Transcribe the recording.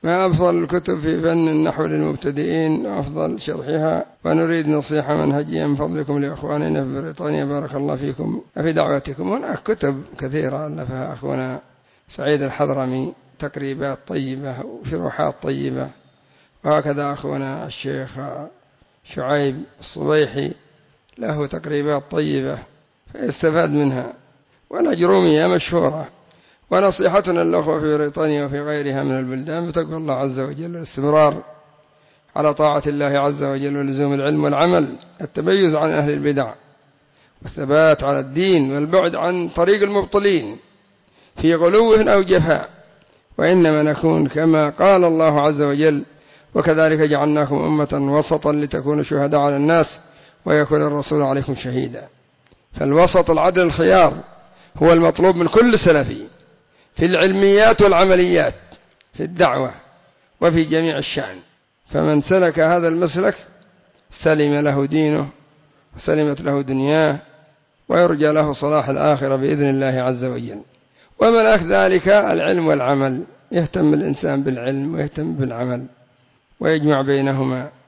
ما أفضل الكتب في فن النحو للمبتدئين وأفضل شرحها، ونريد نصيحة منهجية من فضلكم لإخواننا في بريطانيا بارك الله فيكم في دعوتكم. هناك كتب كثيرة ألفها أخونا سعيد الحضرمي، تقريبات طيبة وشروحات طيبة، وهكذا أخونا الشيخ شعيب الصبيحي له تقريبات طيبة فيستفاد منها، والأجرومية مشهورة. ونصيحتنا للأخوة في بريطانيا وفي غيرها من البلدان بتقوى الله عز وجل، الاستمرار على طاعة الله عز وجل ولزوم العلم والعمل، التميز عن أهل البدع، والثبات على الدين، والبعد عن طريق المبطلين في غلو أو جفاء، وإنما نكون كما قال الله عز وجل: وكذلك جعلناكم أمة وسطا لتكونوا شهداء على الناس ويكون الرسول عليكم شهيدا. فالوسط العدل الخيار هو المطلوب من كل سلفي في العلميات والعمليات، في الدعوة وفي جميع الشأن. فمن سلك هذا المسلك سلم له دينه وسلمت له دنياه، ويرجى له صلاح الآخرة بإذن الله عز وجل. وملك ذلك العلم والعمل، يهتم الإنسان بالعلم ويهتم بالعمل ويجمع بينهما.